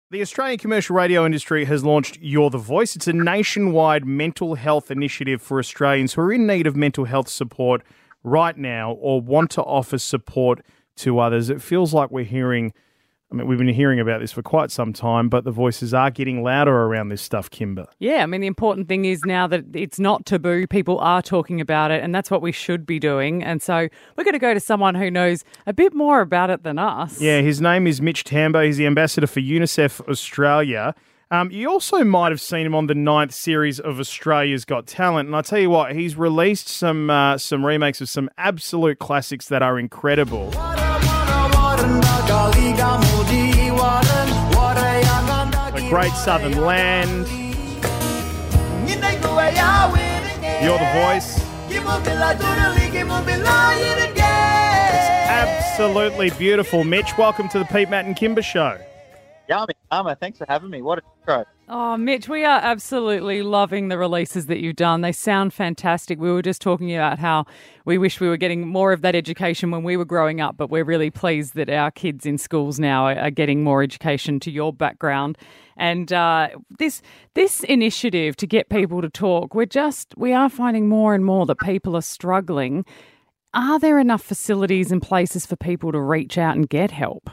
The Australian commercial radio industry has launched You're the Voice. It's a nationwide mental health initiative for Australians who are in need of mental health support right now or want to offer support to others. It feels like we've been hearing about this for quite some time, but the voices are getting louder around this stuff, Kimber. Yeah, I mean, the important thing is now that it's not taboo. People are talking about it, and that's what we should be doing. And so we're going to go to someone who knows a bit more about it than us. Yeah, his name is Mitch Tambo. He's the ambassador for UNICEF Australia. You also might have seen him on the 9th series of Australia's Got Talent. And I tell you what, he's released some remakes of some absolute classics that are incredible. The Great Southern Land. You're the Voice. It's absolutely beautiful. Mitch, welcome to the Pete, Matt and Kimber Show. Yummy, thanks for having me. What a intro. Oh, Mitch, we are absolutely loving the releases that you've done. They sound fantastic. We were just talking about how we wish we were getting more of that education when we were growing up, but we're really pleased that our kids in schools now are getting more education to your background. And this initiative to get people to talk, we are finding more and more that people are struggling. Are there enough facilities and places for people to reach out and get help?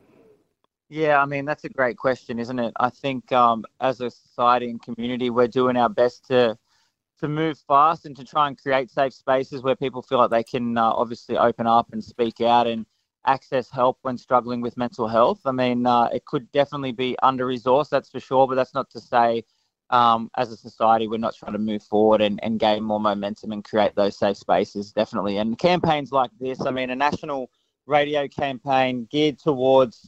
Yeah, I mean, that's a great question, isn't it? I think as a society and community, we're doing our best to move fast and to try and create safe spaces where people feel like they can obviously open up and speak out and access help when struggling with mental health. I mean, it could definitely be under-resourced, that's for sure, but that's not to say as a society we're not trying to move forward and gain more momentum and create those safe spaces, definitely. And campaigns like this, I mean, a national radio campaign geared towards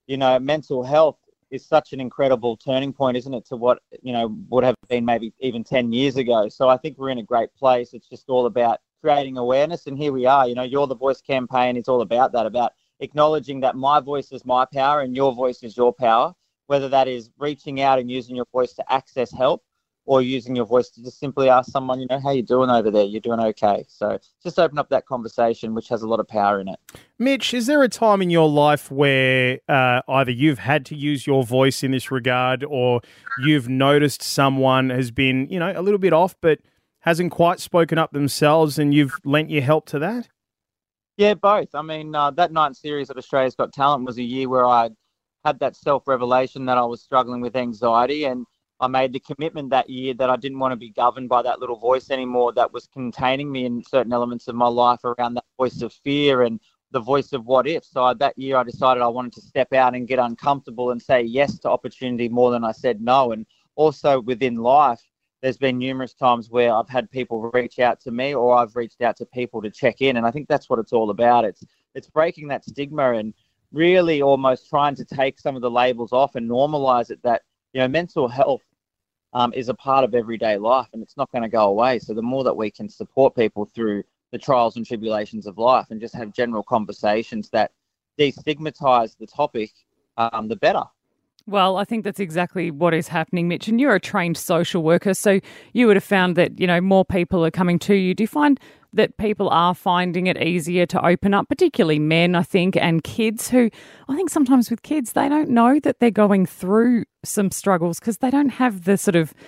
mental health is such an incredible turning point, isn't it, to what, would have been maybe even 10 years ago. So I think we're in a great place. It's just all about creating awareness. And here we are, You're the Voice campaign is all about that, about acknowledging that my voice is my power and your voice is your power, whether that is reaching out and using your voice to access help or using your voice to just simply ask someone, how you doing over there? You're doing okay. So just open up that conversation, which has a lot of power in it. Mitch, is there a time in your life where either you've had to use your voice in this regard or you've noticed someone has been, a little bit off but hasn't quite spoken up themselves and you've lent your help to that? Yeah, both. I mean, that 9th series of Australia's Got Talent was a year where I had that self-revelation that I was struggling with anxiety, and I made the commitment that year that I didn't want to be governed by that little voice anymore that was containing me in certain elements of my life around that voice of fear and the voice of what if. So that year I decided I wanted to step out and get uncomfortable and say yes to opportunity more than I said no. And also within life, there's been numerous times where I've had people reach out to me or I've reached out to people to check in. And I think that's what it's all about. It's breaking that stigma and really almost trying to take some of the labels off and normalize it that, mental health is a part of everyday life and it's not going to go away. So the more that we can support people through the trials and tribulations of life and just have general conversations that destigmatize the topic, the better. Well, I think that's exactly what is happening, Mitch. And you're a trained social worker, so you would have found that, more people are coming to you. Do you find that people are finding it easier to open up, particularly men, I think, and kids who, I think sometimes with kids, they don't know that they're going through some struggles because they don't have the sort of,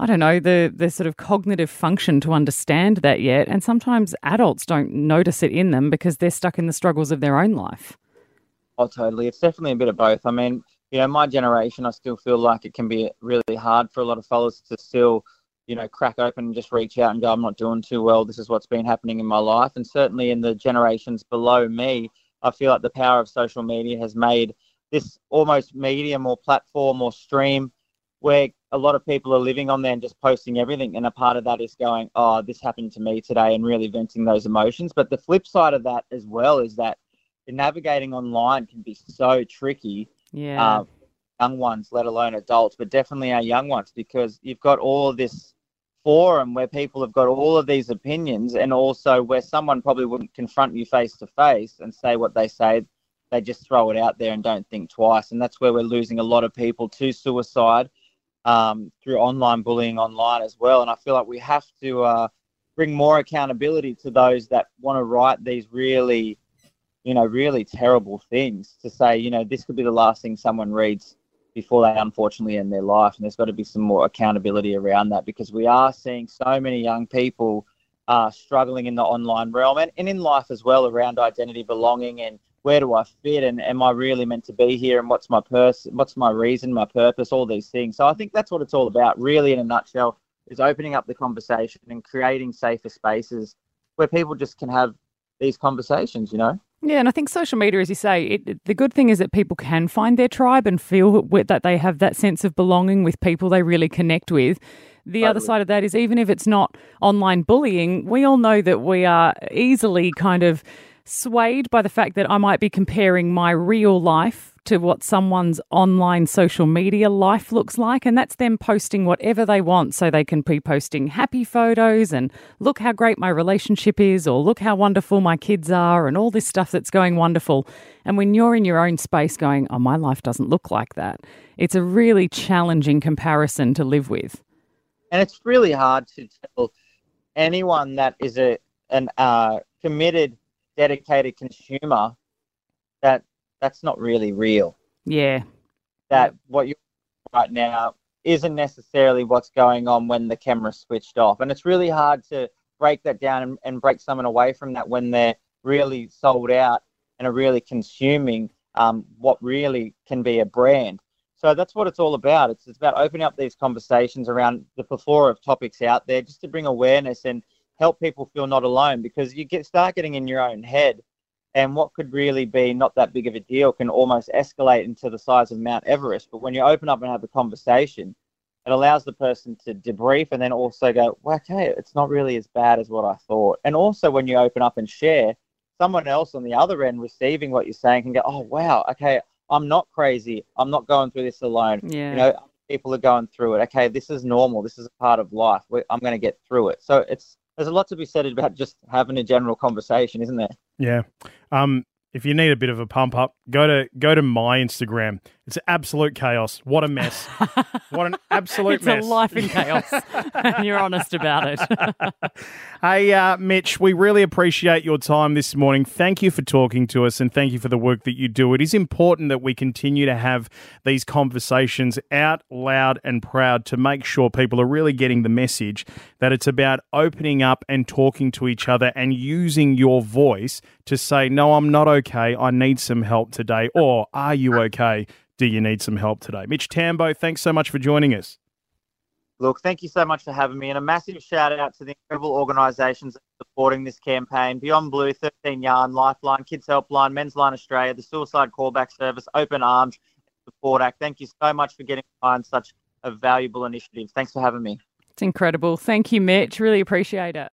the sort of cognitive function to understand that yet. And sometimes adults don't notice it in them because they're stuck in the struggles of their own life. Oh, totally. It's definitely a bit of both. I mean, my generation, I still feel like it can be really hard for a lot of fellas to still, crack open and just reach out and go, I'm not doing too well. This is what's been happening in my life. And certainly in the generations below me, I feel like the power of social media has made this almost medium or platform or stream where a lot of people are living on there and just posting everything. And a part of that is going, oh, this happened to me today and really venting those emotions. But the flip side of that as well is that navigating online can be so tricky. Yeah. Young ones, let alone adults, but definitely our young ones, because you've got all of this forum where people have got all of these opinions and also where someone probably wouldn't confront you face to face and say what they say. They just throw it out there and don't think twice. And that's where we're losing a lot of people to suicide through online bullying online as well. And I feel like we have to bring more accountability to those that want to write these really really terrible things to say, this could be the last thing someone reads before they unfortunately end their life. And there's got to be some more accountability around that, because we are seeing so many young people struggling in the online realm and in life as well, around identity, belonging, and where do I fit, and am I really meant to be here, and what's my reason, my purpose, all these things. So I think that's what it's all about, really, in a nutshell, is opening up the conversation and creating safer spaces where people just can have these conversations, you know? Yeah, and I think social media, as you say, the good thing is that people can find their tribe and feel that they have that sense of belonging with people they really connect with. The other side of that is, even if it's not online bullying, we all know that we are easily kind of swayed by the fact that I might be comparing my real life to what someone's online social media life looks like, and that's them posting whatever they want. So they can be posting happy photos and look how great my relationship is, or look how wonderful my kids are, and all this stuff that's going wonderful. And when you're in your own space going, oh, my life doesn't look like that, it's a really challenging comparison to live with. And it's really hard to tell anyone that is a committed, dedicated consumer that's not really real. Yeah. That what you're right now isn't necessarily what's going on when the camera's switched off. And it's really hard to break that down and break someone away from that when they're really sold out and are really consuming what really can be a brand. So that's what it's all about. It's about opening up these conversations around the plethora of topics out there, just to bring awareness and help people feel not alone, because you start getting in your own head, and what could really be not that big of a deal can almost escalate into the size of Mount Everest. But when you open up and have a conversation, it allows the person to debrief and then also go, well, okay, it's not really as bad as what I thought. And also when you open up and share, someone else on the other end receiving what you're saying can go, oh, wow, okay, I'm not crazy. I'm not going through this alone. Yeah. You know, people are going through it. Okay, this is normal. This is a part of life. I'm going to get through it. So there's a lot to be said about just having a general conversation, isn't there? Yeah. If you need a bit of a pump up, go to my Instagram. It's absolute chaos. What a mess. What an absolute mess. It's a life in chaos. And you're honest about it. Hey, Mitch, we really appreciate your time this morning. Thank you for talking to us, and thank you for the work that you do. It is important that we continue to have these conversations out loud and proud to make sure people are really getting the message that it's about opening up and talking to each other and using your voice to say, no, I'm not okay. I need some help today. Or, are you okay? Do you need some help today? Mitch Tambo, thanks so much for joining us. Look, thank you so much for having me, and a massive shout out to the incredible organisations supporting this campaign: Beyond Blue, 13 Yarn, Lifeline, Kids Helpline, Men's Line Australia, the Suicide Callback Service, Open Arms, Support Act. Thank you so much for getting behind such a valuable initiative. Thanks for having me. It's incredible. Thank you, Mitch. Really appreciate it.